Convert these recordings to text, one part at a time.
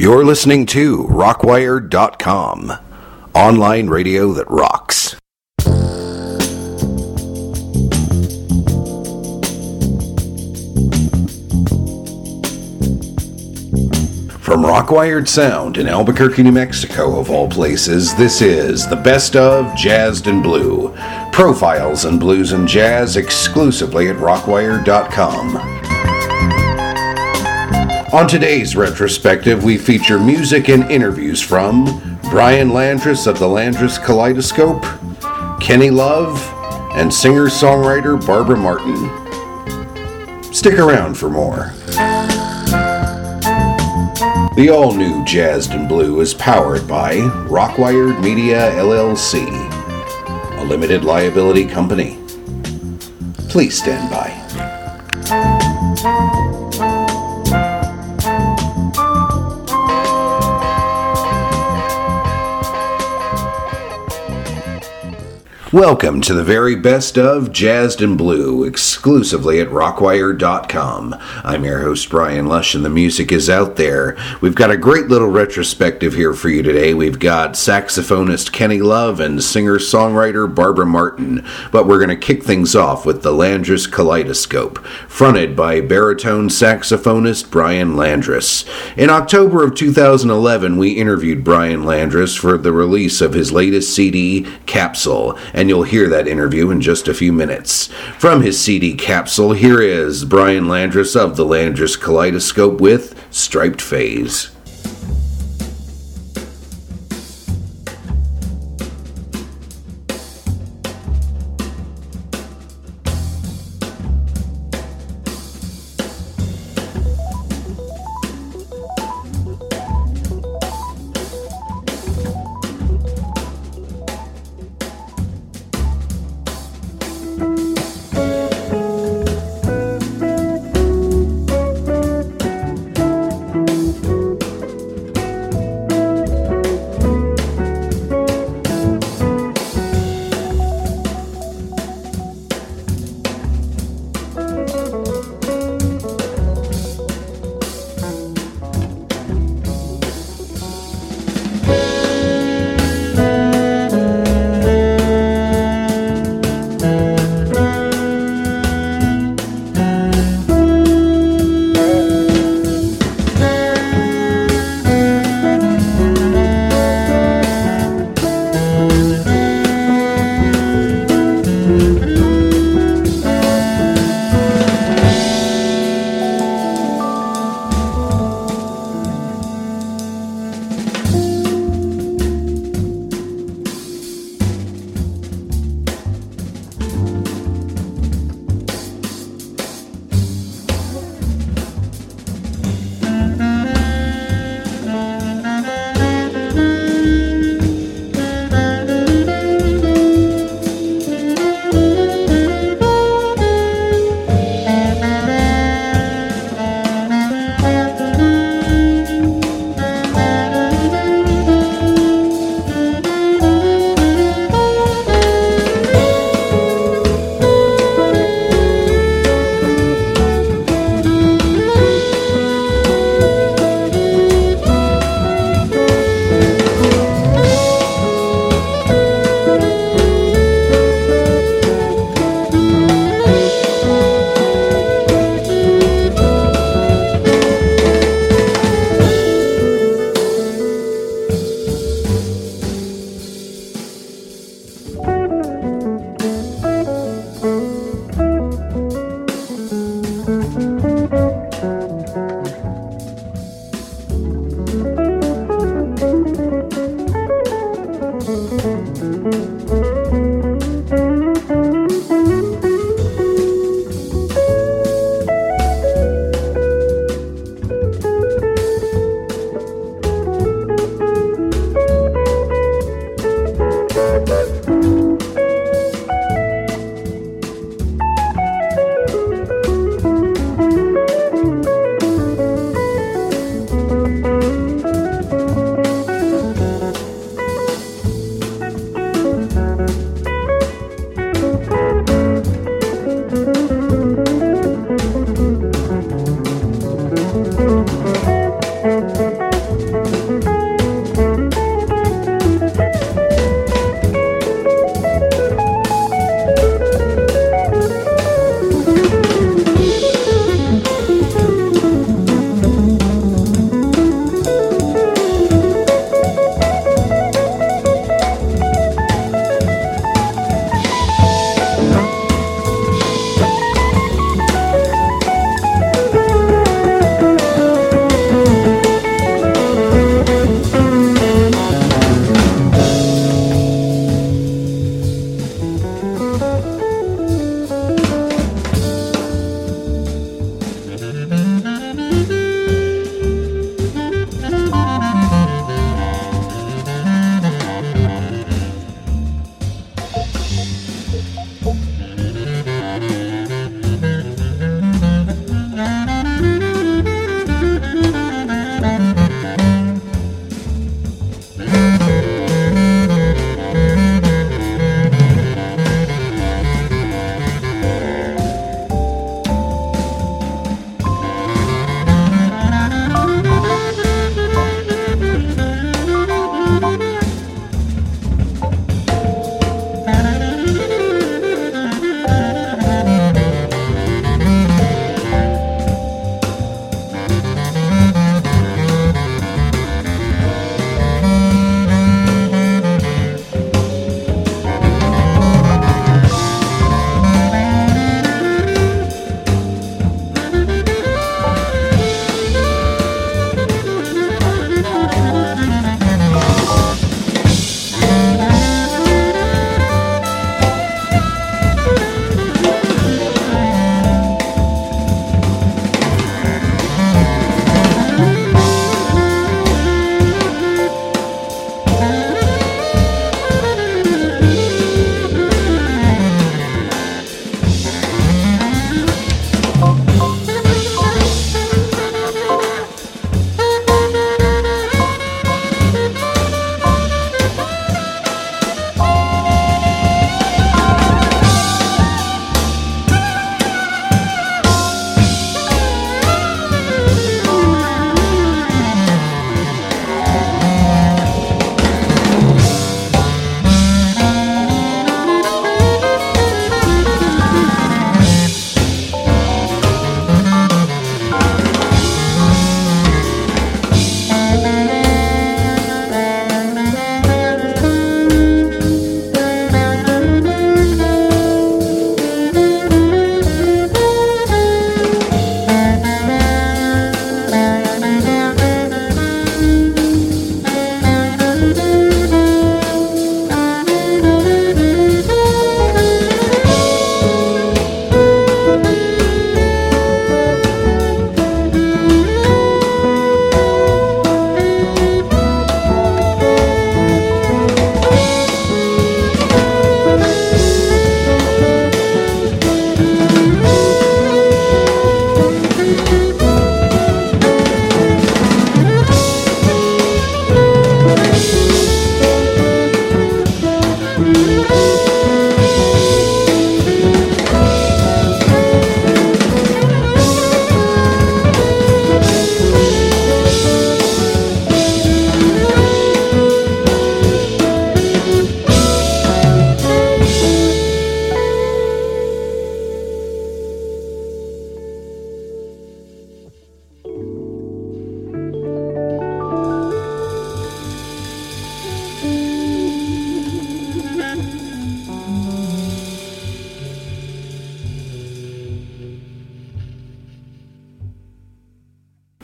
You're listening to Rockwired.com, online radio that rocks. From Rockwired Sound in Albuquerque, New Mexico, of all places, this is the Best of Jazzed and Blue. Profiles in blues and jazz exclusively at Rockwired.com. On today's retrospective, we feature music and interviews from Brian Landrus of the Landrus Kaleidoscope, Kenny Love, and singer-songwriter Barbara Martin. Stick around for more. The all-new Jazzed and Blue is powered by Rockwired Media LLC, a limited liability company. Please stand by. Welcome to the very best of Jazzed and Blue, exclusively at Rockwired.com. I'm your host, Brian Lush, and the music is out there. We've got a great little retrospective here for you today. We've got saxophonist Kenny Love and singer-songwriter Barbara Martin. But we're going to kick things off with the Landrus Kaleidoscope, fronted by baritone saxophonist Brian Landrus. In October of 2011, we interviewed Brian Landrus for the release of his latest CD, Capsule, and you'll hear that interview in just a few minutes. From his CD Capsule, here is Brian Landrus of the Landrus Kaleidoscope with Striped Phase.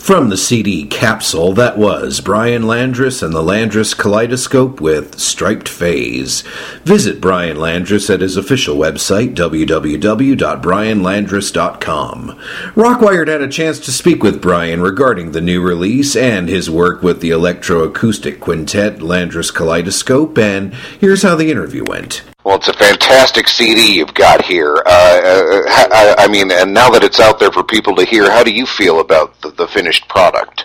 From the CD capsule, that was Brian Landris and the Landris Kaleidoscope with Striped Phase. Visit Brian Landris at his official website, www.brianlandris.com. Rockwired had a chance to speak with Brian regarding the new release and his work with the electroacoustic quintet Landris Kaleidoscope, and here's how the interview went. Well, it's a fantastic CD you've got here. I mean, and now that it's out there for people to hear, how do you feel about the finished product?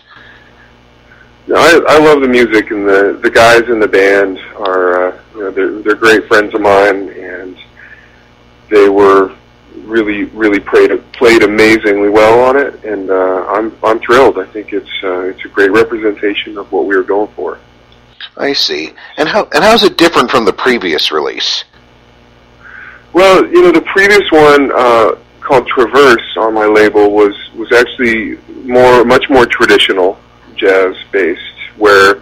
I love the music, and the guys in the band are, they're great friends of mine, and they were really played amazingly well on it, and I'm thrilled. I think it's a great representation of what we were going for. I see. And how's it different from the previous release? Well, the previous one called Traverse on my label was actually much more traditional jazz based, where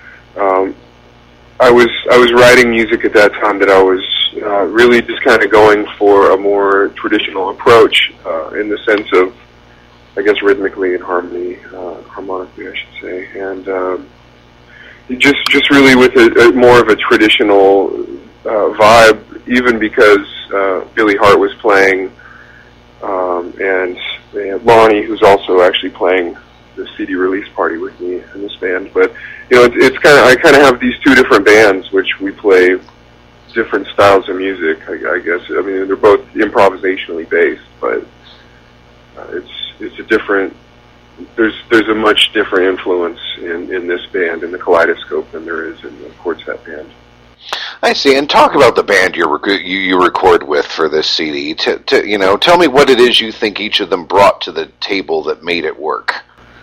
I was writing music at that time that I was really just kind of going for a more traditional approach in the sense of, I guess, rhythmically and harmonically, I should say, and just really with a more of a traditional vibe, even because Billy Hart was playing, and Lonnie, who's also actually playing the CD release party with me in this band. But it's I kind of have these two different bands, which we play different styles of music. I guess they're both improvisationally based, but it's a different. There's a much different influence in this band, in the Kaleidoscope, than there is in the Quartet band. I see. And talk about the band you record with for this CD. Tell me what it is you think each of them brought to the table that made it work.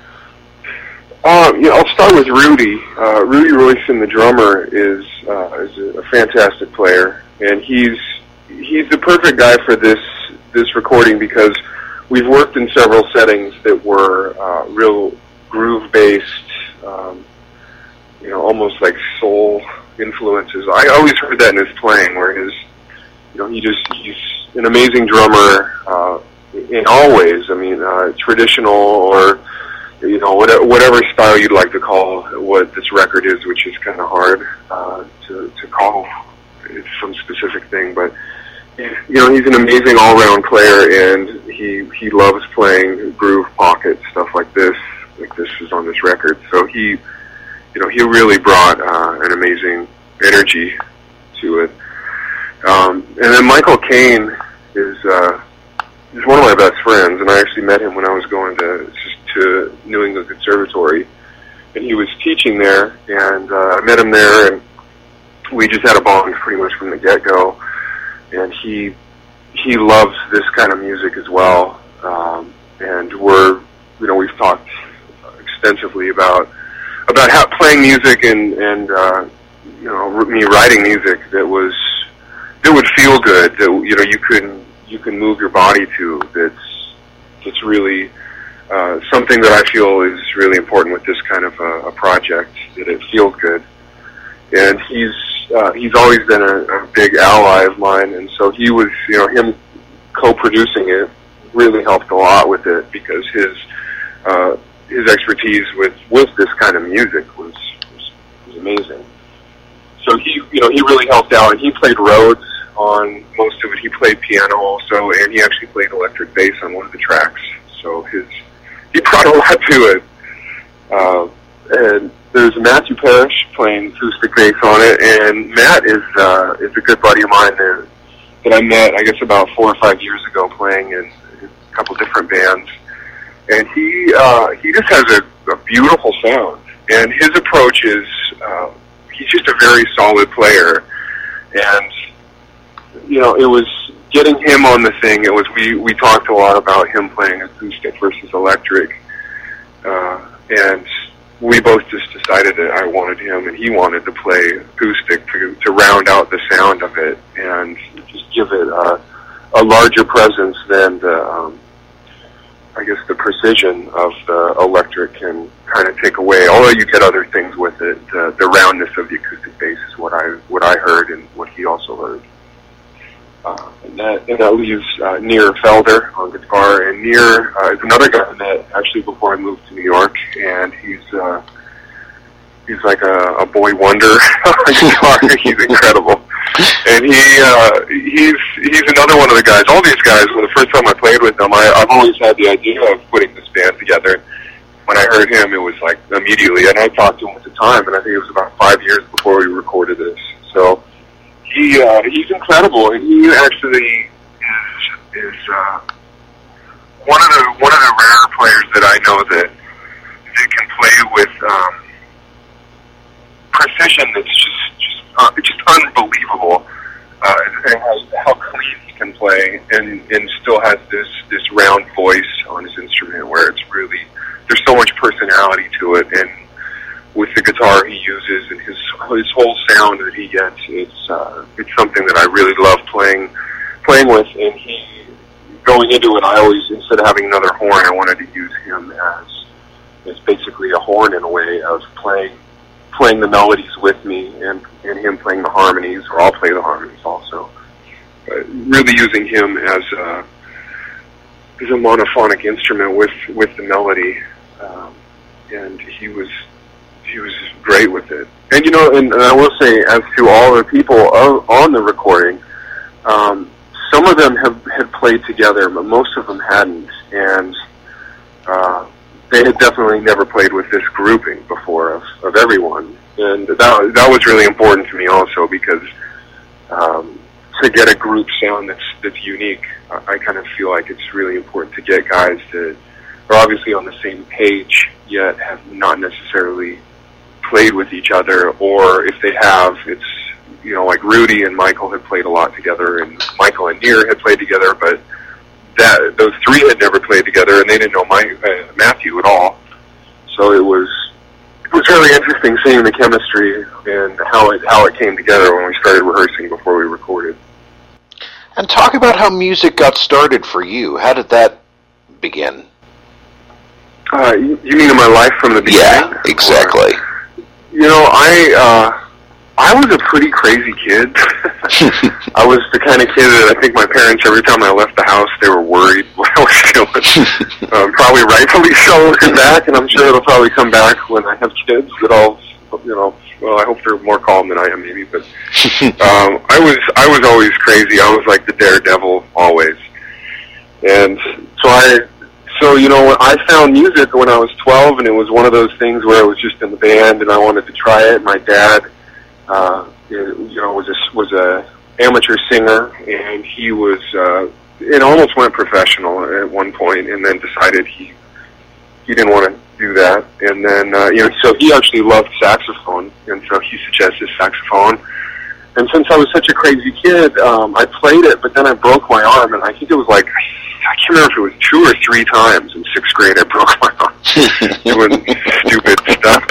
I'll start with Rudy. Rudy Royson, the drummer, is a fantastic player, and he's the perfect guy for this recording, because we've worked in several settings that were real groove-based, almost like soul influences. I always heard that in his playing, where he's an amazing drummer in all ways. Traditional or whatever style you'd like to call what this record is, which is kind of hard to call it's some specific thing, but he's an amazing all-round player, and he loves playing groove pocket stuff like this is on this record. So he really brought an amazing energy to it. And then Michael Caine is one of my best friends, and I actually met him when I was going to New England Conservatory, and he was teaching there, and I met him there, and we just had a bond pretty much from the get-go. And he loves this kind of music as well, and we've talked extensively about how playing music and me writing music that would feel good, that you can move your body to. That's really something that I feel is really important with this kind of a project, that it feels good. And he's always been a big ally of mine, and so he was, him co-producing it really helped a lot with it, because his expertise with this kind of music was amazing. So he really helped out, and he played Rhodes on most of it. He played piano also, and he actually played electric bass on one of the tracks. So he brought a lot to it. And there's Matthew Parrish playing acoustic bass on it, and Matt is a good buddy of mine that I met, I guess, about 4 or 5 years ago, playing in a couple different bands. And he just has a beautiful sound, and his approach is he's just a very solid player. And it was getting him on the thing. It was we talked a lot about him playing acoustic versus electric, and we both just decided that I wanted him and he wanted to play acoustic to round out the sound of it and just give it a larger presence than the precision of the electric can kind of take away. Although you get other things with it, the roundness of the acoustic bass is what I heard and what he also heard. And that leaves Nir Felder on guitar, and Nir is another guy I met actually before I moved to New York, and he's like a boy wonder on guitar. He's incredible, and he's another one of the guys. All these guys, when the first time I played with them, I've always had the idea of putting this band together. When I heard him, it was like immediately, and I talked to him at the time, and I think it was about 5 years before we recorded this. So he's incredible, and he actually is one of the rare players that I know that can play with precision that's just unbelievable. And how clean he can play, and still has this round voice on his instrument where it's really, there's so much personality to it, and with the guitar he uses and his whole sound that he gets, it's something that I really love playing with. And he, going into it, I always, instead of having another horn, I wanted to use him as basically a horn in a way of playing the melodies with me, and him playing the harmonies, or I'll play the harmonies also. Really using him as a monophonic instrument with the melody, and he was great with it. And and I will say, as to all the people on the recording, some of them had played together, but most of them hadn't, and they had definitely never played with this grouping before of everyone, and that was really important to me also, because to get a group sound that's unique, I kind of feel like it's really important to get guys that are obviously on the same page, yet have not necessarily played with each other, or if they have, it's, like Rudy and Michael had played a lot together, and Michael and Nir had played together, but those three had never played together, and they didn't know Matthew at all. So it was really interesting seeing the chemistry and how it came together when we started rehearsing before we recorded. And talk about how music got started for you. How did that begin? You mean in my life from the beginning? Yeah, exactly. I was a pretty crazy kid. I was the kind of kid that I think my parents, every time I left the house, they were worried what I was doing. Probably rightfully so looking back, and I'm sure it'll probably come back when I have kids that I'll, well, I hope they're more calm than I am, maybe, but I was always crazy. I was like the daredevil always. And so I found music when I was 12, and it was one of those things where I was just in the band and I wanted to try it. My dad, was a amateur singer, and he was, it almost went professional at one point, and then decided he didn't want to do that. And then, so he actually loved saxophone, and so he suggested saxophone. And since I was such a crazy kid, I played it, but then I broke my arm, and I think it was like, I can't remember if it was 2 or 3 times in 6th grade I broke my arm doing stupid stuff.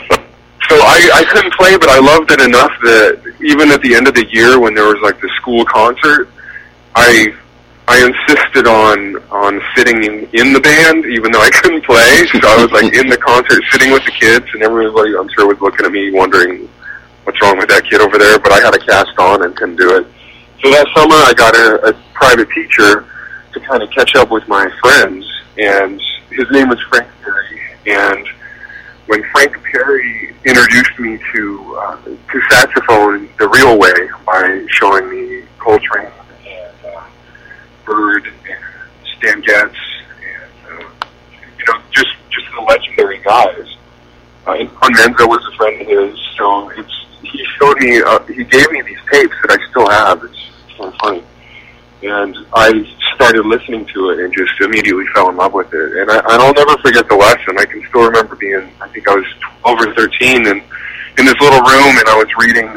So I couldn't play, but I loved it enough that even at the end of the year when there was like the school concert, I insisted on sitting in the band, even though I couldn't play. So I was like in the concert sitting with the kids, and everybody, I'm sure, was looking at me wondering what's wrong with that kid over there, but I had a cast on and couldn't do it. So that summer I got a private teacher to kind of catch up with my friends, and his name was Frank Perry. And when Frank Perry introduced me to saxophone the real way by showing me Coltrane and Bird and Stan Getz and just the legendary guys. And Menza was a friend of his, so he showed me, he gave me these tapes that I still have. It's so funny. And I started listening to it and just immediately fell in love with it. And I'll never forget the lesson. I can still remember being, I think I was 12 or 13, and in this little room, and I was reading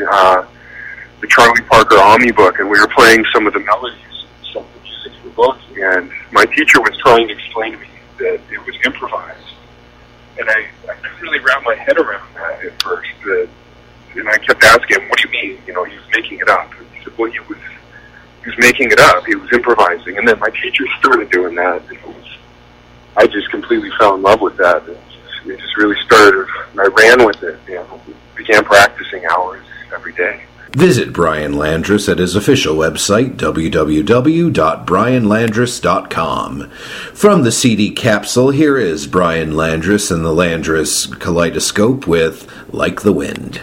the Charlie Parker Omni book, and we were playing some of the melodies and some of the music in the book, and my teacher was trying to explain to me that it was improvised. And I couldn't really wrap my head around that at first. And I kept asking him, what do you mean? He was making it up. And he said, well, he was making it up. He was improvising. And then my teacher started doing that. And I just completely fell in love with that. And it just really started. I ran with it. Began practicing hours every day. Visit Brian Landris at his official website, www.brianlandris.com. From the CD capsule, here is Brian Landris and the Landris Kaleidoscope with Like the Wind.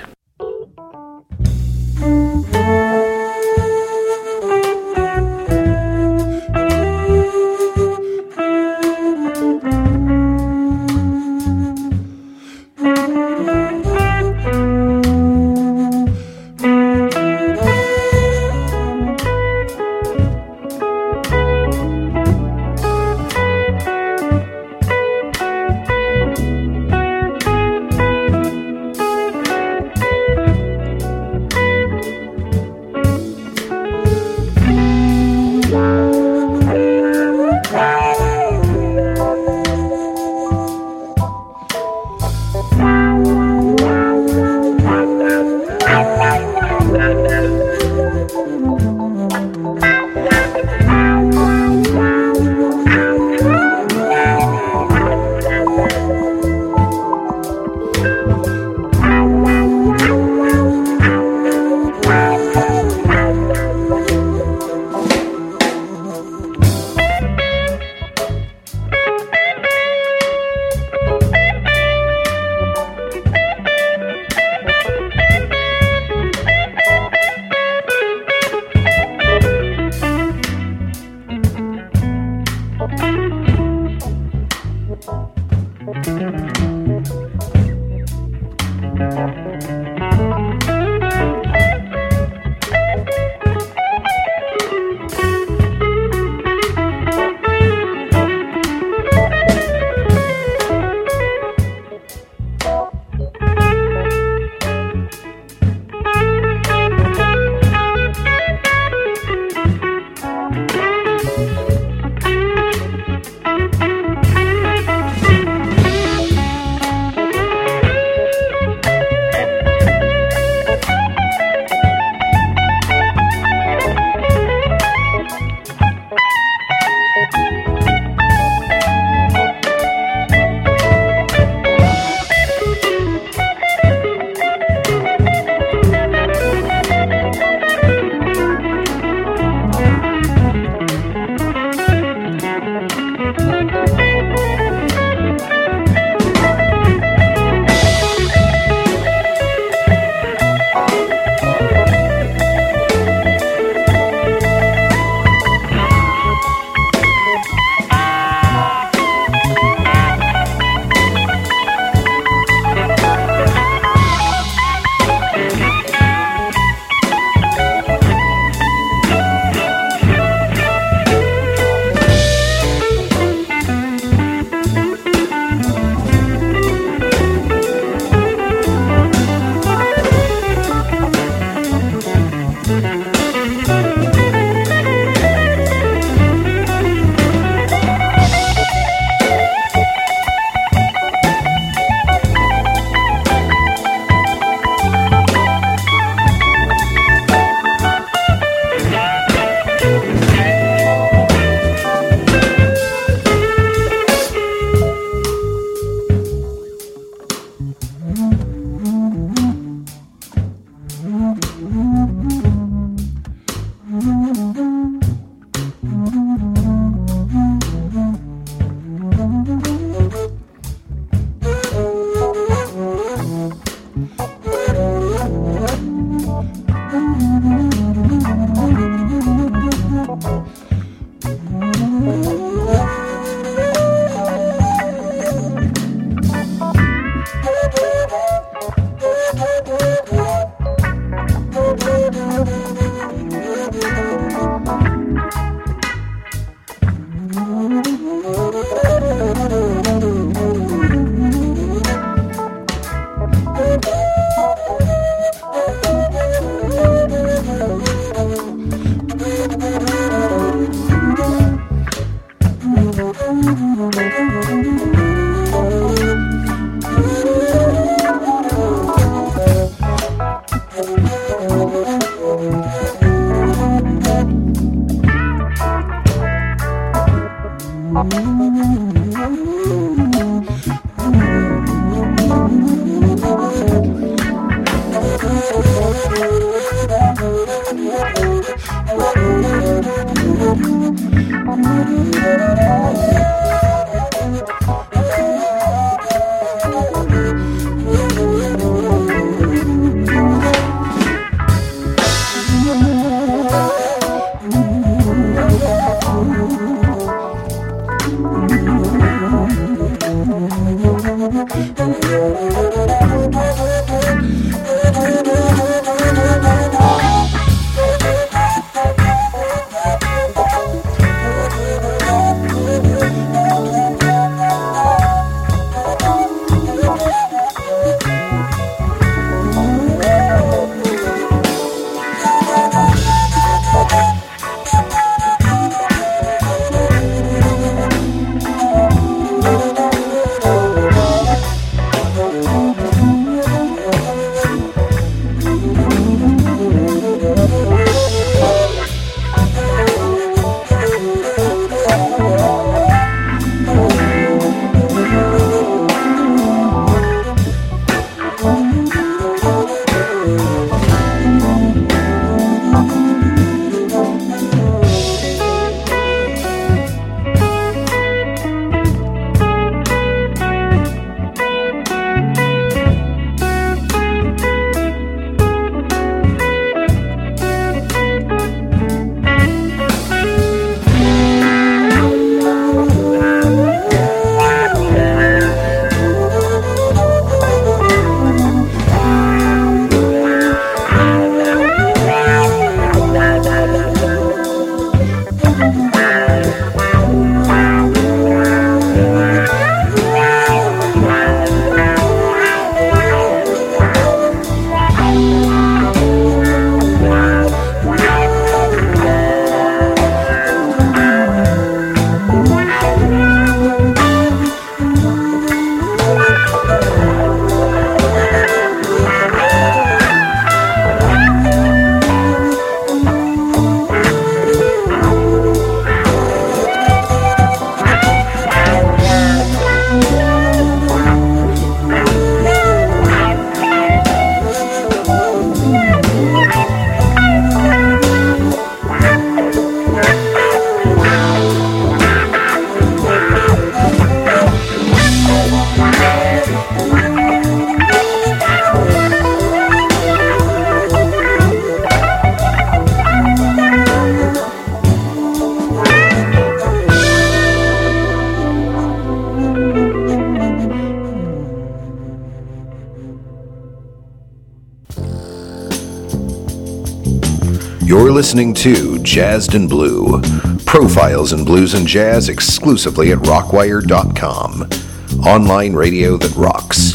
You're listening to Jazzed and Blue, profiles in blues and jazz exclusively at rockwire.com. Online radio that rocks.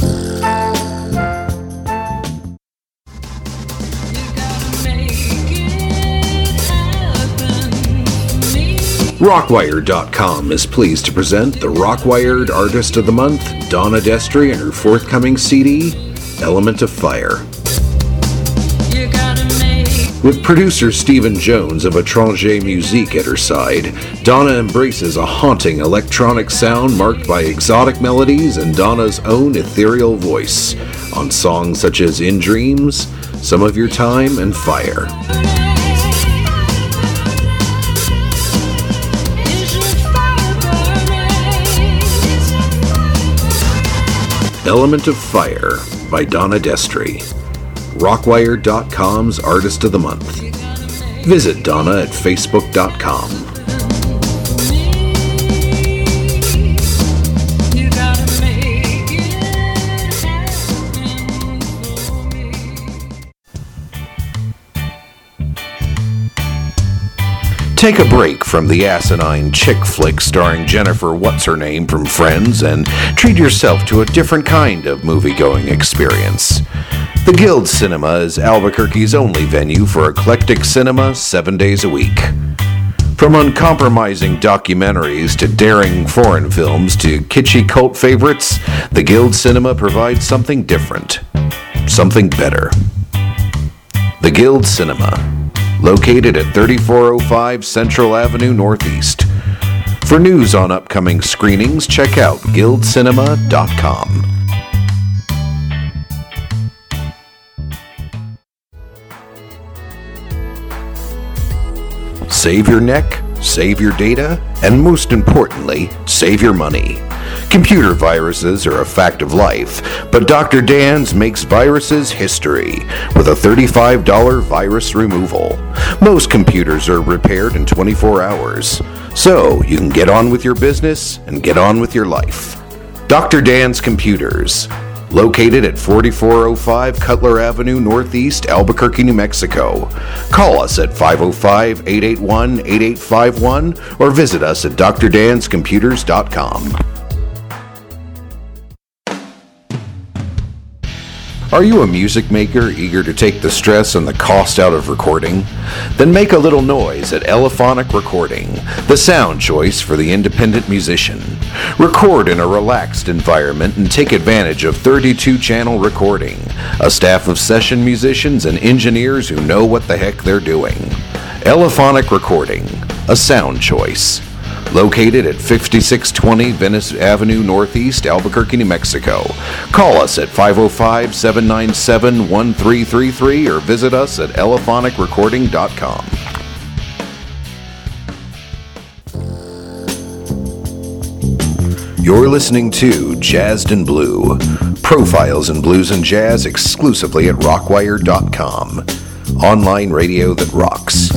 Rockwire.com is pleased to present the Rockwired Artist of the Month, Donna Destry, and her forthcoming CD, Element of Fire. With producer Stephen Jones of Étranger Musique at her side, Donna embraces a haunting electronic sound marked by exotic melodies and Donna's own ethereal voice on songs such as In Dreams, Some of Your Time, and Fire. Element of Fire by Donna Destry. Rockwire.com's Artist of the Month. Visit Donna at Facebook.com. Take a break from the asinine chick flick starring Jennifer What's-Her-Name from Friends and treat yourself to a different kind of movie-going experience. The Guild Cinema is Albuquerque's only venue for eclectic cinema 7 days a week. From uncompromising documentaries to daring foreign films to kitschy cult favorites, the Guild Cinema provides something different, something better. The Guild Cinema, located at 3405 Central Avenue Northeast. For news on upcoming screenings, check out guildcinema.com. Save your neck, save your data, and most importantly, save your money. Computer viruses are a fact of life, but Dr. Dan's makes viruses history with a $35 virus removal. Most computers are repaired in 24 hours, so you can get on with your business and get on with your life. Dr. Dan's Computers, located at 4405 Cutler Avenue Northeast, Albuquerque, New Mexico. Call us at 505-881-8851 or visit us at drdanscomputers.com. Are you a music maker eager to take the stress and the cost out of recording? Then make a little noise at Elephonic Recording, the sound choice for the independent musician. Record in a relaxed environment and take advantage of 32-channel recording, a staff of session musicians and engineers who know what the heck they're doing. Elephonic Recording, a sound choice. Located at 5620 Venice Avenue Northeast, Albuquerque, New Mexico. Call us at 505-797-1333 or visit us at elephonicrecording.com. You're listening to Jazzed and Blue, profiles in blues and jazz exclusively at rockwire.com. Online radio that rocks.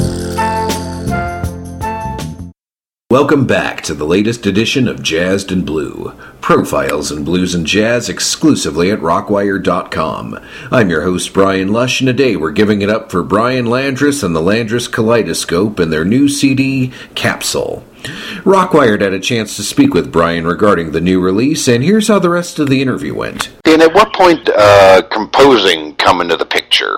Welcome back to the latest edition of Jazzed and Blue, profiles in blues and jazz exclusively at rockwire.com. I'm your host, Brian Lush, and today we're giving it up for Brian Landris and the Landris Kaleidoscope and their new CD, Capsule. Rockwired had a chance to speak with Brian regarding the new release, and here's how the rest of the interview went. And at what point composing come into the picture?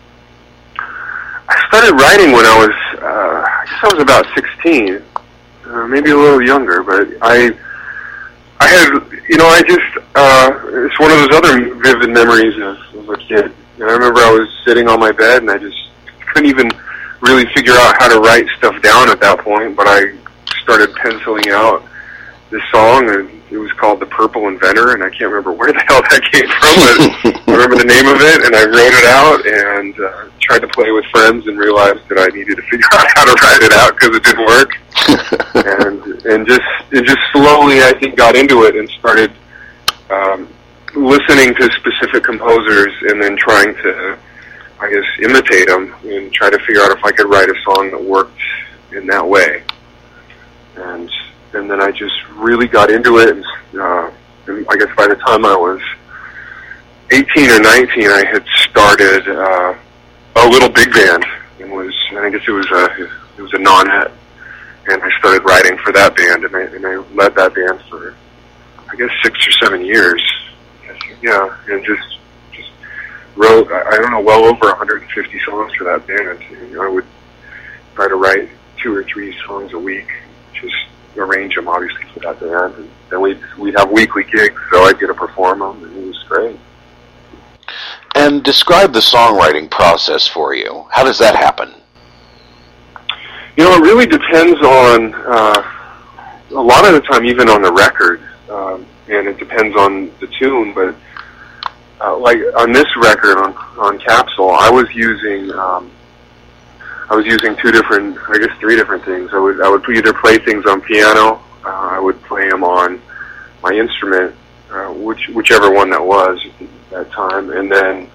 I started writing when I was about 16. Maybe a little younger, but I had, it's one of those other vivid memories of a kid. And I remember I was sitting on my bed and I just couldn't even really figure out how to write stuff down at that point, but I started penciling out this song, and it was called The Purple Inventor, and I can't remember where the hell that came from, but I remember the name of it, and I wrote it out, and tried to play with friends, and realized that I needed to figure out how to write it out, because it didn't work, and just slowly, I think, got into it, and started listening to specific composers, and then trying to, I guess, imitate them, and try to figure out if I could write a song that worked in that way. And then I just really got into it, and I guess by the time I was 18 or 19, I had started a little big band and I guess it was a non-et, and I started writing for that band, and I led that band for, I guess, 6 or 7 years. Yeah, and just wrote, I don't know, well over 150 songs for that band. And I would try to write 2 or 3 songs a week, just arrange them obviously for that band, and then we'd have weekly gigs, so I'd get to perform them, and it was great. And describe the songwriting process for you. How does that happen? You know, it really depends on, a lot of the time, even on the record, and it depends on the tune, but like on this record, on Capsule, I was using 3 different things. I would either play things on piano, I would play them on my instrument, whichever one that was at that time, and then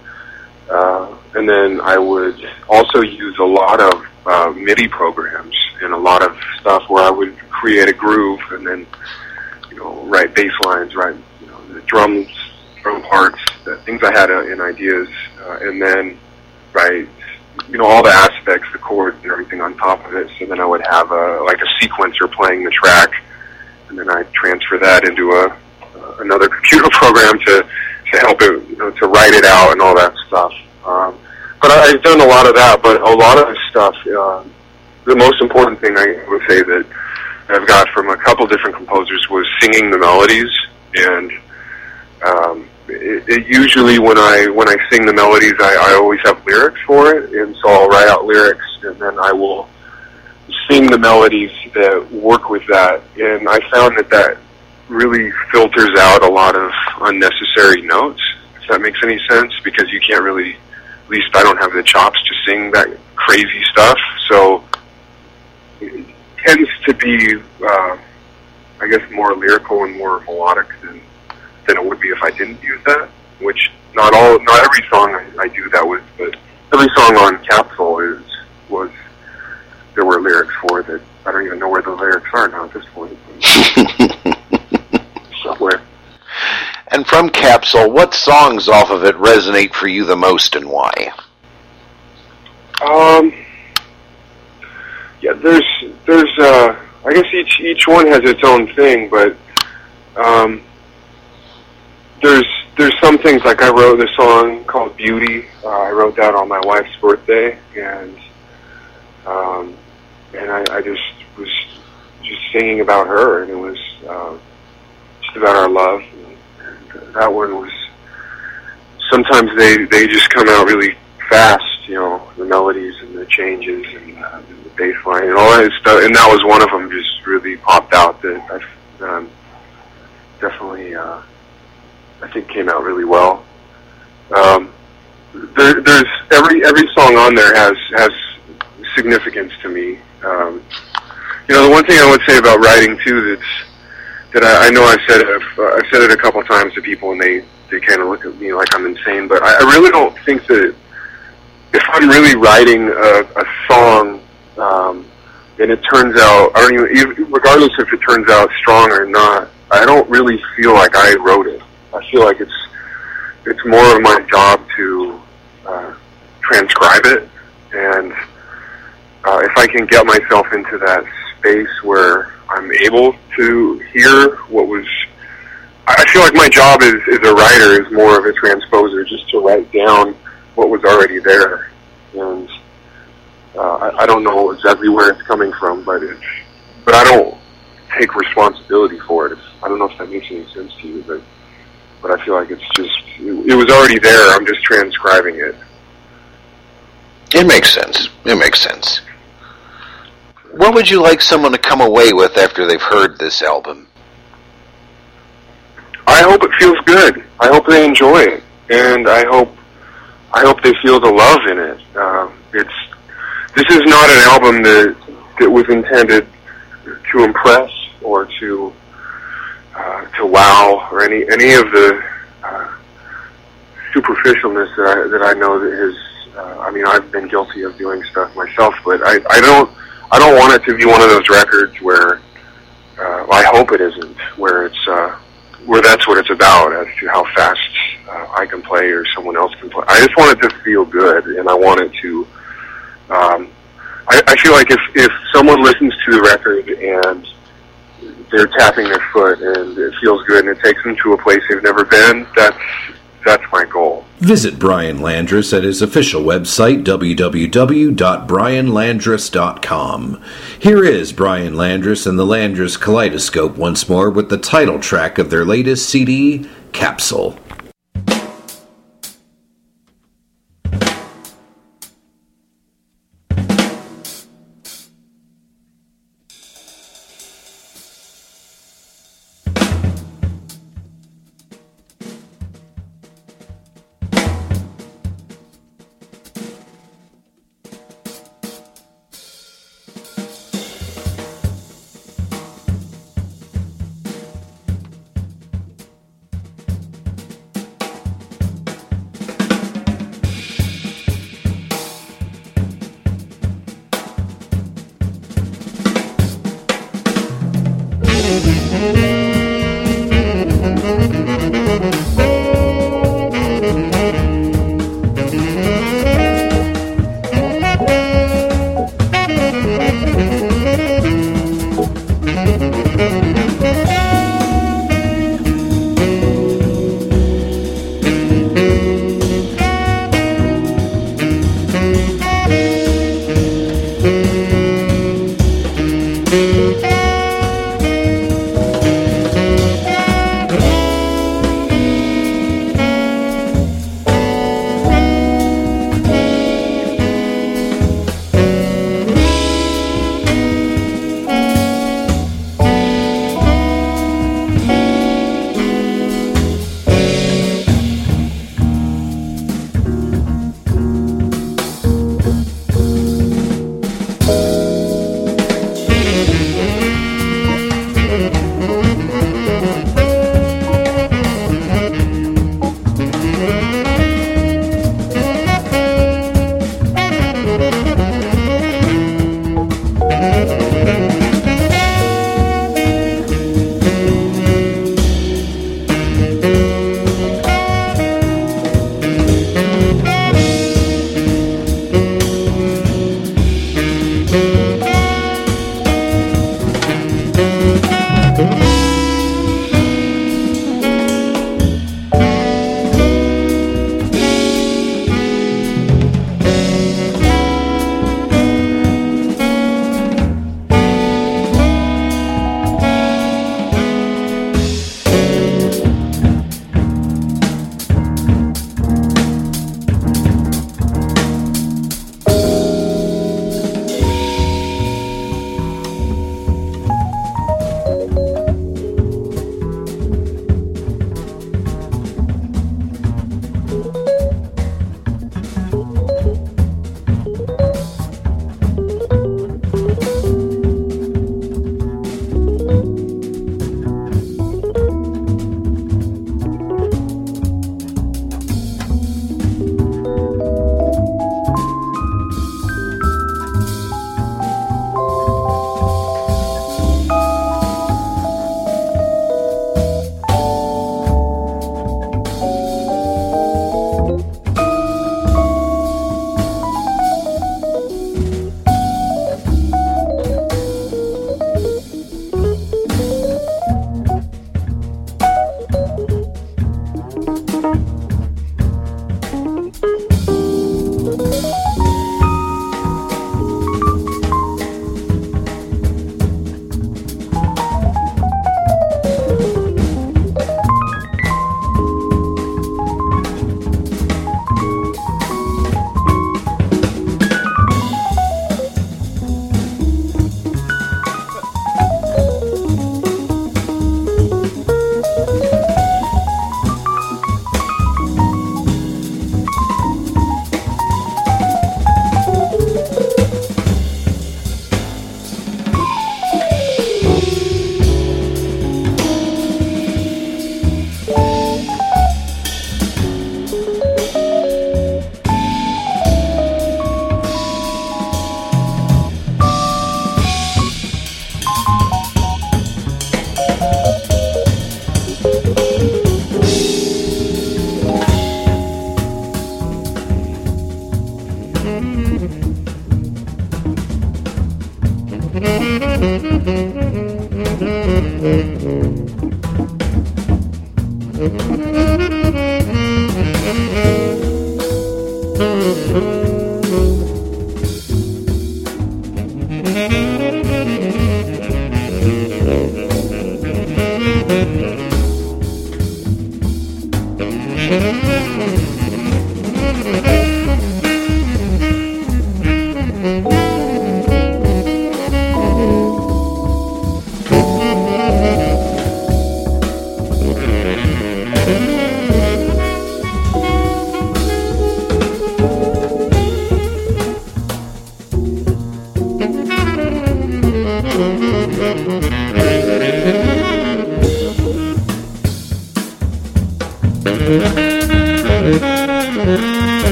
I would also use a lot of MIDI programs and a lot of stuff where I would create a groove and then, write bass lines, write, the drum parts, the things I had in ideas, and then write, all the aspects, the chords and everything on top of it. So then I would have a sequencer playing the track, and then I'd transfer that into another computer program to help it, to write it out and all that stuff. But I've done a lot of that, but a lot of the stuff, the most important thing I would say that I've got from a couple different composers was singing the melodies, and it usually when I sing the melodies, I always have lyrics for it, and so I'll write out lyrics, and then I will sing the melodies that work with that, and I found that really filters out a lot of unnecessary notes, if that makes any sense, because you can't really, at least I don't have the chops to sing that crazy stuff, so it tends to be, I guess, more lyrical and more melodic than it would be if I didn't use that, which not every song I do that with, but every song on Capsule there were lyrics for that. I don't even know where the lyrics are now at this point. Somewhere. And from Capsule, what songs off of it resonate for you the most, and why? Yeah, there's I guess each one has its own thing, but there's some things, like I wrote a song called Beauty. I wrote that on my wife's birthday, and I just was singing about her, and it was just about our love. And that one was, sometimes they just come out really fast, the melodies and the changes and the bass line and all that stuff. And that was one of them, just really popped out that I definitely, I think came out really well. There's every song on there has significance to me. The one thing I would say about writing too, that I know I've said it a couple times to people, and they kind of look at me like I'm insane, but I really don't think that if I'm really writing a song, and it turns out, regardless if it turns out strong or not, I don't really feel like I wrote it. I feel like it's more of my job to transcribe it, and if I can get myself into that space where I'm able to hear what was, I feel like my job as a writer is more of a transposer, just to write down what was already there, and I don't know exactly where it's coming from, but I don't take responsibility for it. I don't know if that makes any sense to you, but I feel like it was already there. I'm just transcribing it. It makes sense. It makes sense. What would you like someone to come away with after they've heard this album? I hope it feels good. I hope they enjoy it, and I hope they feel the love in it. This is not an album that was intended to impress or to wow, or any of the superficialness that I know that has. I've been guilty of doing stuff myself, but I don't want it to be one of those records where I hope it isn't, where that's what it's about, as to how fast I can play or someone else can play. I just want it to feel good, and I want it to I feel like if someone listens to the record and they're tapping their foot and it feels good and it takes them to a place they've never been, that's my goal. Visit Brian Landris at his official website, www.brianlandris.com. Here is Brian Landris and the Landris Kaleidoscope once more with the title track of their latest CD, Capsule.